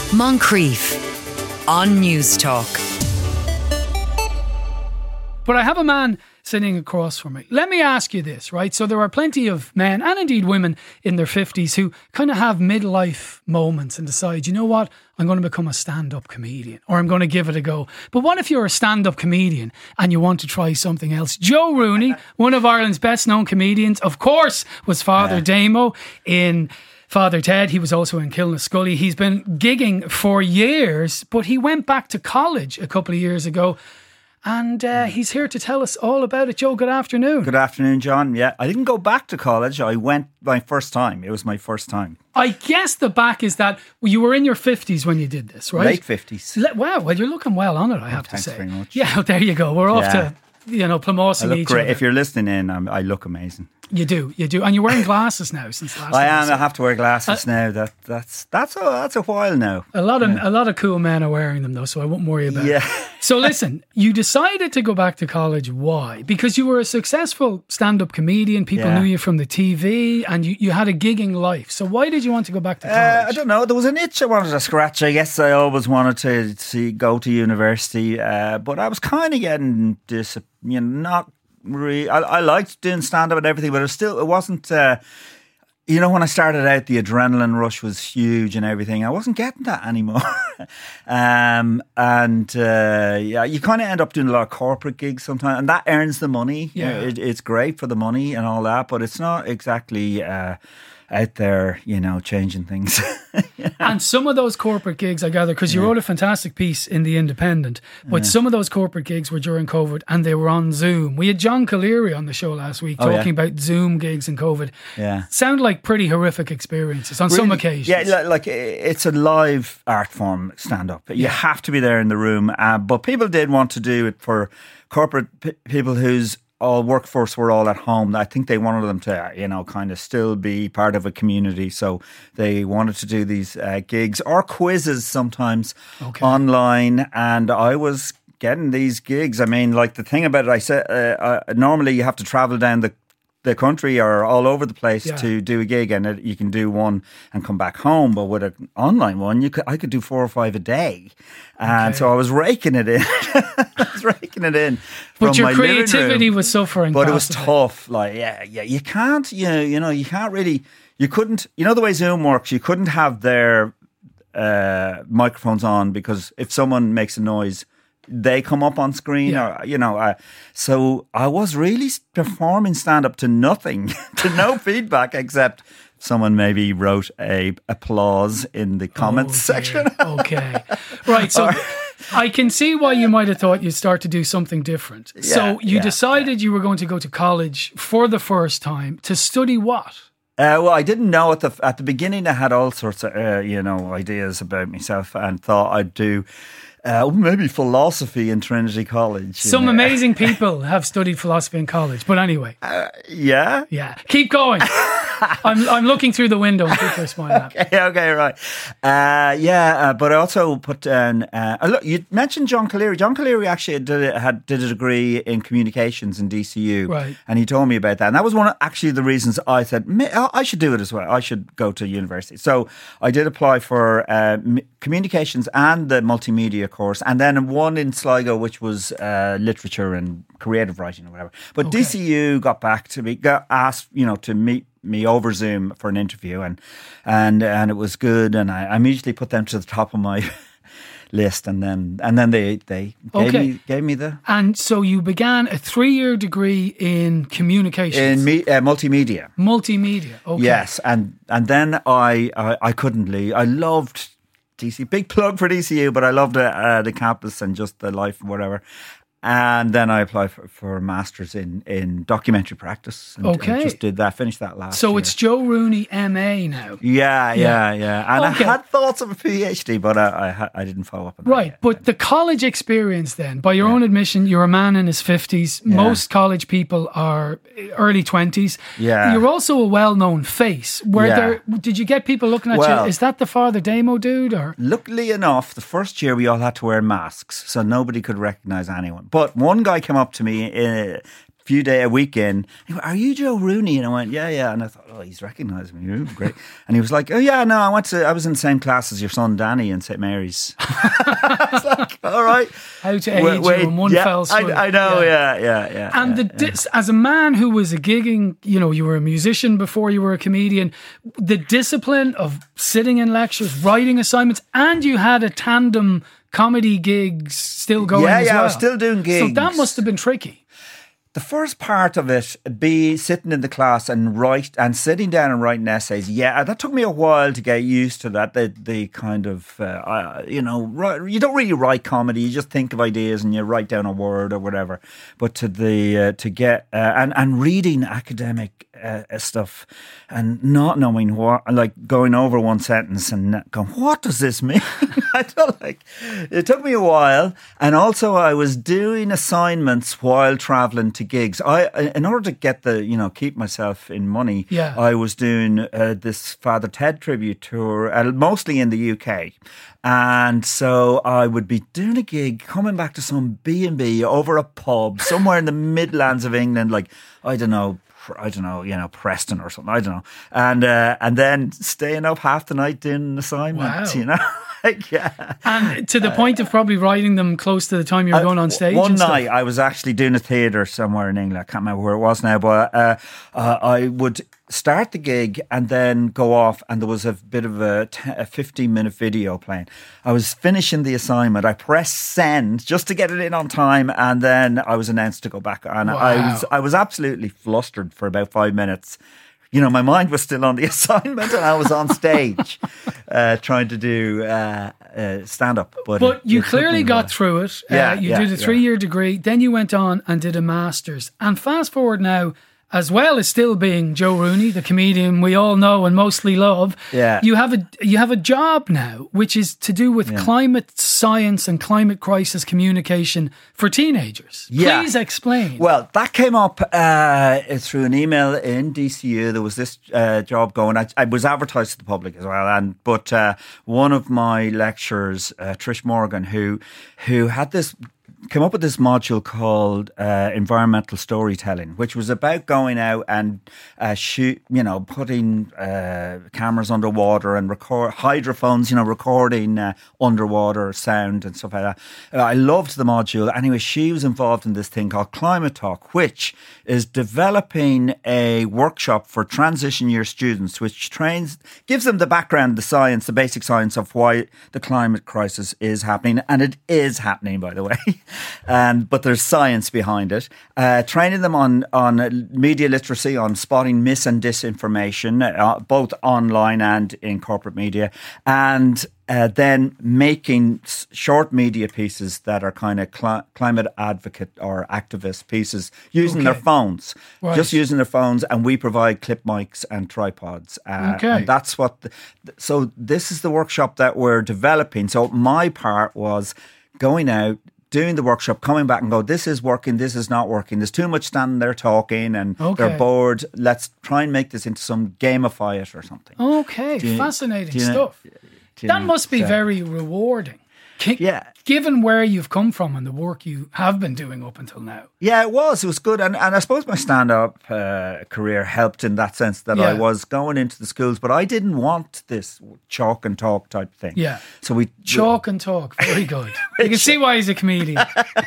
Moncrief on News Talk. But I have a man sitting across from me. Let me ask you this, right? So there are plenty of men and indeed women in their 50s who kind of have midlife moments and decide, you know what, I'm going to become a stand-up comedian or I'm going to give it a go. But what if you're a stand-up comedian and you want to try something else? Joe Rooney, one of Ireland's best-known comedians, of course, was Father Damo in Father Ted. He was also in Kilnascully. He's been gigging for years, but he went back to college a couple of years ago. And he's here to tell us all about it. Joe, good afternoon. Good afternoon, John. Yeah, I didn't go back to college. I went my first time. It was my first time. I guess the back is that you were in your 50s when you did this, right? Late 50s. Wow, well, you're looking well on it, I have to say. Thanks very much. Yeah, there you go. We're off to, plumossing I look each great. other. If you're listening in, I look amazing. You do. And you're wearing glasses now since last I time. am. I have to wear glasses now. That's a while now. A lot of cool men are wearing them though, so I won't worry about it. So listen, you decided to go back to college. Why? Because you were a successful stand-up comedian. People knew you from the TV, and you had a gigging life. So why did you want to go back to college? I don't know. There was an itch I wanted to scratch. I guess I always wanted to go to university, but I was kind of getting not. Really, I liked doing stand-up and everything, but it wasn't, when I started out, the adrenaline rush was huge and everything. I wasn't getting that anymore. You kind of end up doing a lot of corporate gigs sometimes, and that earns the money. Yeah. It's great for the money and all that, but it's not exactly out there, changing things. And some of those corporate gigs, I gather, because you wrote a fantastic piece in The Independent, but some of those corporate gigs were during COVID and they were on Zoom. We had John Calleary on the show last week talking about Zoom gigs and COVID. Yeah. Sound like pretty horrific experiences on some occasions. Yeah, like it's a live art form, stand-up. You have to be there in the room. But people did want to do it for corporate people whose all workforce were all at home. I think they wanted them to, kind of still be part of a community. So they wanted to do these gigs or quizzes sometimes online. And I was getting these gigs. I mean, like the thing about it, I said, normally you have to travel down the country or all over the place to do a gig, and you can do one and come back home. But with an online one, I could do 4 or 5 a day, and so I was raking it in. But your creativity was suffering. But it was tough. Like, you can't. You can't really. You couldn't. You know the way Zoom works. You couldn't have their microphones on, because if someone makes a noise, they come up on screen, so I was really performing stand-up to nothing, to no feedback, except someone maybe wrote a applause in the comments section. Right, so I can see why you might have thought you'd start to do something different. So you decided you were going to go to college for the first time to study what? Well, I didn't know at the beginning. I had all sorts of ideas about myself and thought I'd do maybe philosophy in Trinity College. Some amazing people have studied philosophy in college, but anyway. Yeah? Yeah. Keep going. I'm looking through the window and people are smiling at me. Okay, right. But I also put down... look, you mentioned John Calleary. John Calleary actually did a degree in communications in DCU. Right. And he told me about that. And that was one of actually the reasons I said, I should do it as well. I should go to university. So I did apply for communications and the multimedia course, and then one in Sligo, which was literature and creative writing or whatever. But DCU got back to me, got asked, to meet me over Zoom for an interview, and it was good, and I immediately put them to the top of my list, and then they gave me the... And so you began a 3-year degree in communications, in multimedia. Okay. Yes, and then I couldn't leave. I loved DC, big plug for DCU, but I loved the campus and just the life, whatever. And then I applied for a master's in documentary practice. And just did that, finished that last year. So it's Joe Rooney MA now. Yeah. And I had thoughts of a PhD, but I didn't follow up on that. Right, but the college experience then, by your own admission, you're a man in his 50s. Yeah. Most college people are early 20s. Yeah. You're also a well-known face. Did you get people looking at you? Is that the Father Damo dude? Or? Luckily enough, the first year we all had to wear masks, so nobody could recognise anyone. But one guy came up to me a week in, he went, "Are you Joe Rooney?" And I went, "Yeah." And I thought, "Oh, he's recognised me. Ooh, great." And he was like, "Oh yeah, no, I was in the same class as your son Danny in St Mary's." I was like, "All right." How to age you in one fell swoop. I know, yeah. And as a man who was a gigging, you were a musician before you were a comedian, the discipline of sitting in lectures, writing assignments, and you had a tandem comedy gigs still going as well. Yeah, I was still doing gigs. So that must have been tricky. The first part of it, be sitting in the class and sitting down and writing essays. Yeah, that took me a while to get used to that. The kind of, you don't really write comedy. You just think of ideas and you write down a word or whatever. But to get and reading academic stuff and not knowing what, like going over one sentence and going, what does this mean? I don't it took me a while. And also I was doing assignments while traveling to gigs. In order to get keep myself in money, I was doing this Father Ted tribute tour, mostly in the UK. And so I would be doing a gig, coming back to some B&B over a pub somewhere in the Midlands of England, like, I don't know, Preston or something, I don't know. And then staying up half the night doing an assignment, Yeah. And to the point of probably writing them close to the time you were going on stage. One night I was actually doing a theatre somewhere in England. I can't remember where it was now, but I would start the gig and then go off, and there was a bit of a 15-minute video playing. I was finishing the assignment. I pressed send just to get it in on time, and then I was announced to go back. And I was absolutely flustered for about 5 minutes. My mind was still on the assignment and I was on stage trying to do stand-up. But you clearly got through it. You did a 3-year degree. Then you went on and did a master's. And fast forward now, as well as still being Joe Rooney, the comedian we all know and mostly love, you have a job now, which is to do with climate science and climate crisis communication for teenagers. Yeah. Please explain. Well, that came up through an email in DCU. There was this job going. I was advertised to the public as well, but one of my lecturers, Trish Morgan, who had this, came up with this module called environmental storytelling, which was about going out and putting cameras underwater and hydrophones, recording underwater sound and stuff like that. I loved the module. Anyway, she was involved in this thing called Climate Talk, which is developing a workshop for transition year students, which gives them the background, the science, the basic science of why the climate crisis is happening. And it is happening, by the way. But there's science behind it. Training them on media literacy, on spotting mis and disinformation, both online and in corporate media, and then making short media pieces that are kind of climate advocate or activist pieces using their phones, just using their phones, and we provide clip mics and tripods. And that's so this is the workshop that we're developing. So my part was going out, doing the workshop, coming back and go, this is working, this is not working. There's too much standing there talking and they're bored. Let's try and make this into gamify it or something. Okay, fascinating stuff. That must be very rewarding. Given where you've come from and the work you have been doing up until now. Yeah, it was good. And I suppose my stand-up career helped in that sense that I was going into the schools, but I didn't want this chalk and talk type thing. Yeah. So Chalk and talk, very good. You can see why he's a comedian.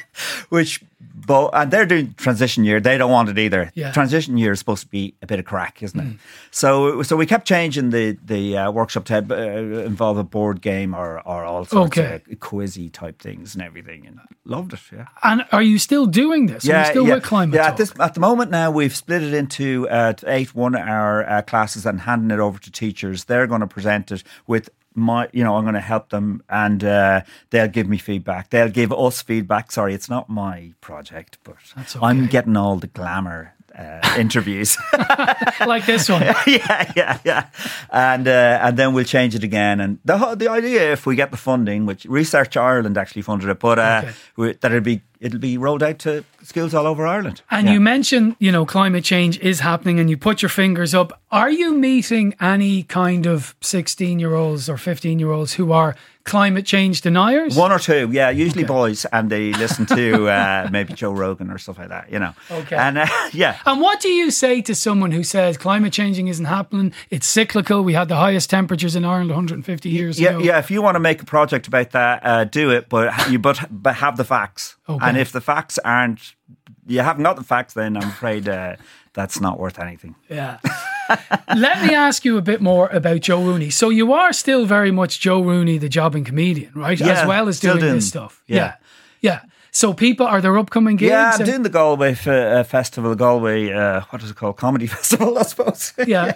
And they're doing transition year. They don't want it either. Yeah. Transition year is supposed to be a bit of crack, isn't it? So we kept changing the workshop to involve a board game or all sorts of quizzy type things and everything, and loved it. Yeah. And are you still doing this? Are you still with Climate Talk? At the moment now, we've split it into 8 1-hour classes and handing it over to teachers. They're going to present it with I'm going to help them, and they'll give me feedback. They'll give us feedback. Sorry, it's not my project, but I'm getting all the glamour interviews like this one. Yeah. And then we'll change it again. And the idea, if we get the funding, which Research Ireland actually funded it, but that it'd be it'll be rolled out to schools all over Ireland. And you mentioned, climate change is happening and you put your fingers up. Are you meeting any kind of 16-year-olds or 15-year-olds who are climate change deniers? One or two, yeah, usually boys, and they listen to maybe Joe Rogan or stuff like that, Okay. And And what do you say to someone who says climate changing isn't happening? It's cyclical. We had the highest temperatures in Ireland 150 years ago. Yeah, if you want to make a project about that, do it, but have the facts. Okay. And if the facts you haven't got the facts, then I'm afraid that's not worth anything. Yeah. Let me ask you a bit more about Joe Rooney. So you are still very much Joe Rooney, the jobbing comedian, right? Yeah, as well as doing this stuff. Yeah. Yeah. So are there upcoming gigs? Yeah, I'm doing the Galway Festival, Galway, what is it called? Comedy Festival, I suppose. Yeah.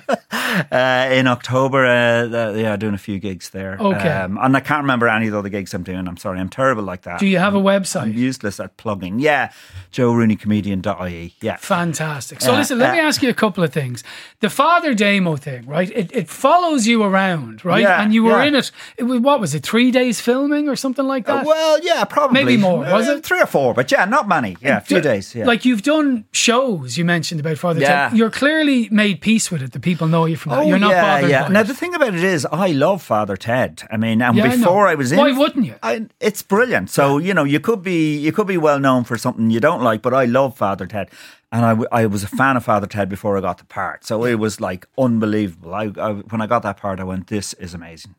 In October, doing a few gigs there. Okay. And I can't remember any of the other gigs I'm doing. I'm sorry, I'm terrible like that. Do you have a website? I'm useless at plugging. Yeah, joerooneycomedian.ie. Yeah. Fantastic. So listen, let me ask you a couple of things. The Father Damo thing, right? It follows you around, right? Yeah, and you were in it. It was, what was it, 3 days filming or something like that? Well, yeah, probably. Maybe more, was it? 3 or 4, but yeah, not many. Yeah, a few days. Yeah. Like you've done shows, you mentioned about Father Ted. You're clearly made peace with it. The people know you from that. You're not bothered by Now, it. the thing about it is, I love Father Ted. I mean, and Yeah, I know. before I was in Why it, wouldn't you? It's brilliant. So, you could be well known for something you don't like, but I love Father Ted. And I was a fan of Father Ted before I got the part. So it was like unbelievable. When I got that part, I went, this is amazing.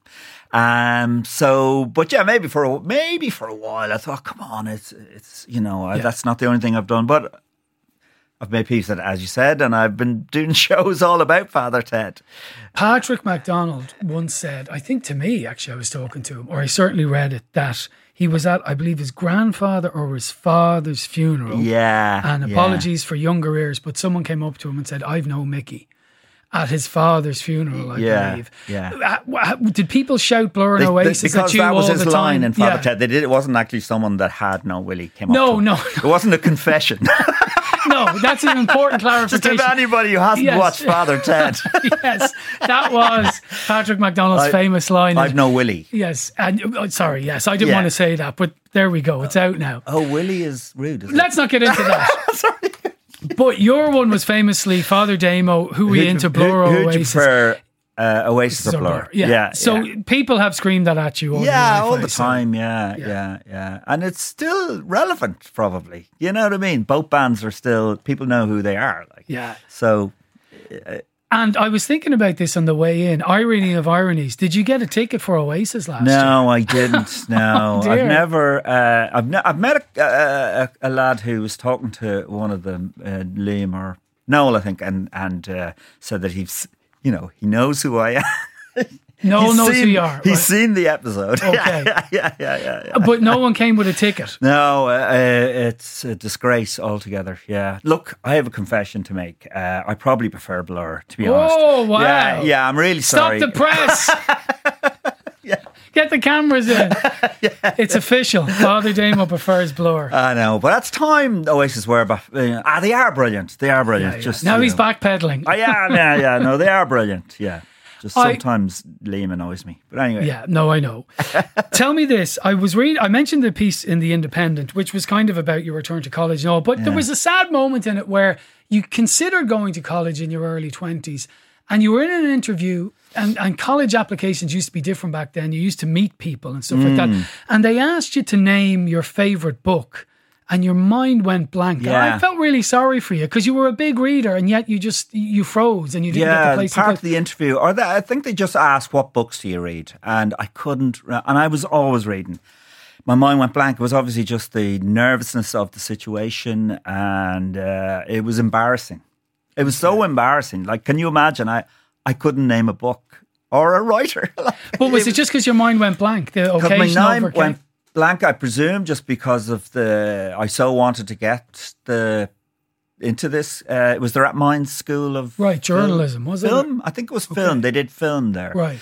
But yeah, maybe for a while, I thought, come on, it's that's not the only thing I've done. But I've made peace with it, as you said, and I've been doing shows all about Father Ted. Patrick MacDonald once said, I think to me, actually, I was talking to him, or I certainly read it, that he was at, I believe, his grandfather or his father's funeral. Yeah. And apologies for younger ears, but someone came up to him and said, I've known Mickey at his father's funeral, I believe. Yeah. Did people shout Blur and Oasis at you all the time? Because that was his line in Father Yeah. Ted. It wasn't actually someone that had no Willie came up to him. No. It wasn't a confession. No, that's an important clarification. Just if anybody who hasn't watched Father Ted. Yes, that was Patrick MacDonald's famous line. I've no Willie. Yes, and yes, I didn't want to say that, but there we go, it's out now. Oh, Willie is rude, isn't Let's not get into that. Sorry. But your one was famously Father Damo, who were you into, Blur or Who'd Oasis? you prefer, Oasis or Blur? Yeah. So people have screamed that at you all all the so. time. Yeah. And it's still relevant, probably. You know what I mean? Both bands are still, people know who they are. Yeah. So... And I was thinking about this on the way in. Irony of ironies. Did you get a ticket for Oasis last year? No, I didn't. No, Oh, I've never. I've met a lad who was talking to one of them, Liam or Noel, I think, and said that he knows who I am. Noel knows who you are. He's seen the episode. Okay. Yeah. But no one came with a ticket. No, it's a disgrace altogether. Yeah. Look, I have a confession to make. I probably prefer Blur, to be honest. Oh, wow. Yeah, I'm really sorry. Stop the press. Get the cameras in. It's official. Father Damo prefers Blur. I know, but that's time Oasis were. But they are brilliant. They are brilliant. Yeah. Just now he's backpedaling. Yeah. No, they are brilliant. Yeah. Just sometimes Liam annoys me. But anyway. Yeah, no, I know. Tell me this. I mentioned the piece in The Independent, which was kind of about your return to college and all, but there was a sad moment in it where you considered going to college in your early 20s and you were in an interview and college applications used to be different back then. You used to meet people and stuff like that. And they asked you to name your favourite book. And your mind went blank. Yeah. And I felt really sorry for you because you were a big reader and yet you froze and you didn't get the place. Part of the interview, I think they just asked, what books do you read? And I couldn't, and I was always reading. My mind went blank. It was obviously just the nervousness of the situation and it was embarrassing. It was so embarrassing. Like, can you imagine? I couldn't name a book or a writer. But was it just because your mind went blank? The occasion my mind overcame? went blank, I presume, just because of I so wanted to get into this. It was the Rathmines School of journalism, was it? Film? I think it was film. They did film there. Right.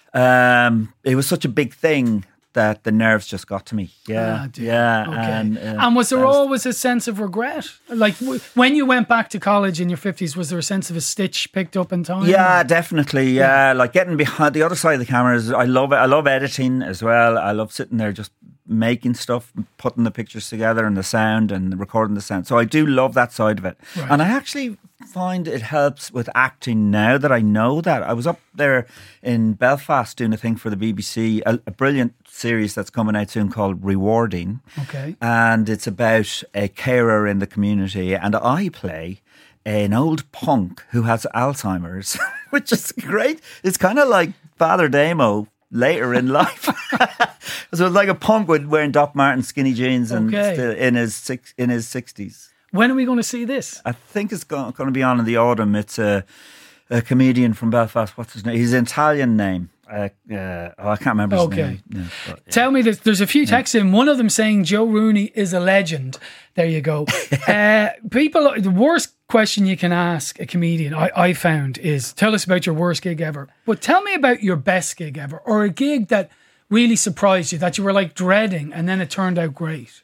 It was such a big thing that the nerves just got to me. Yeah. Okay. And was there always a sense of regret? Like when you went back to college in your 50s, was there a sense of a stitch picked up in time? Yeah, definitely. Yeah, like getting behind the other side of the camera. I love editing as well. I love sitting there just making stuff, putting the pictures together and the sound and recording the sound. So I do love that side of it. Right. And I actually find it helps with acting now that I know that. I was up there in Belfast doing a thing for the BBC, a brilliant series that's coming out soon called Rewarding. Okay. And it's about a carer in the community, and I play an old punk who has Alzheimer's, which is great. It's kind of like Father Damo later in life. So it's like a punk with wearing Doc Marten skinny jeans and still in his 60s. When are we going to see this? I think it's going to be on in the autumn. It's a comedian from Belfast. What's his name? His Italian name. I can't remember his name. No, but, yeah. Tell me this. There's a few texts in. One of them saying Joe Rooney is a legend. There you go. People, the worst question you can ask a comedian, I found, is tell us about your worst gig ever. But tell me about your best gig ever, or a gig that really surprised you, that you were like dreading and then it turned out great.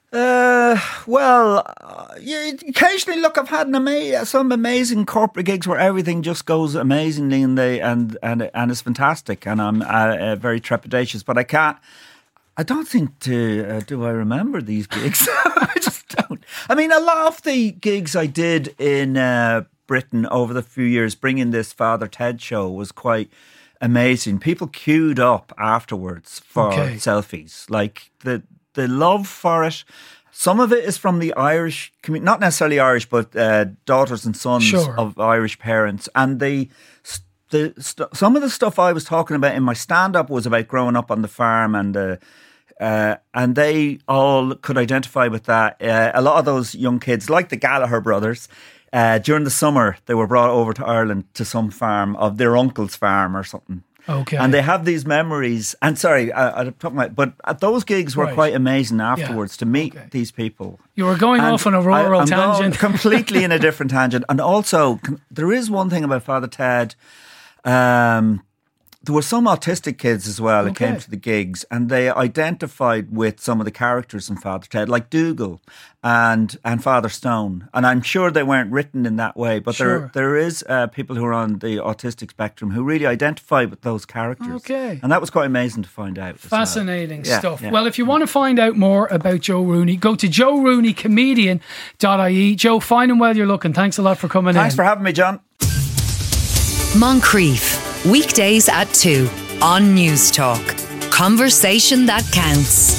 Occasionally, look, I've had some amazing corporate gigs where everything just goes amazingly and it's fantastic, and I'm very trepidatious. But I don't think do I remember these gigs? I just don't. I mean, a lot of the gigs I did in Britain over the few years, bringing this Father Ted show, was quite amazing. People queued up afterwards for selfies, like the love for it. Some of it is from the Irish community, not necessarily Irish, but daughters and sons of Irish parents. And some of the stuff I was talking about in my stand-up was about growing up on the farm, and they all could identify with that. A lot of those young kids, like the Gallagher brothers, during the summer, they were brought over to Ireland to some farm of their uncle's farm or something. Okay. And they have these memories. And sorry, I'm talking about, but those gigs were quite amazing afterwards to meet these people. You were going off on a rural tangent. Completely in a different tangent. And also, there is one thing about Father Ted. There were some autistic kids as well that came to the gigs, and they identified with some of the characters in Father Ted, like Dougal and Father Stone. And I'm sure they weren't written in that way, but there is people who are on the autistic spectrum who really identify with those characters. Okay. And that was quite amazing to find out. Fascinating stuff. Yeah. Well, if you want to find out more about Joe Rooney, go to joerooneycomedian.ie. Joe, fine and well you're looking. Thanks a lot for coming in. Thanks for having me, John. Moncrief. Weekdays at 2 on News Talk. Conversation that counts.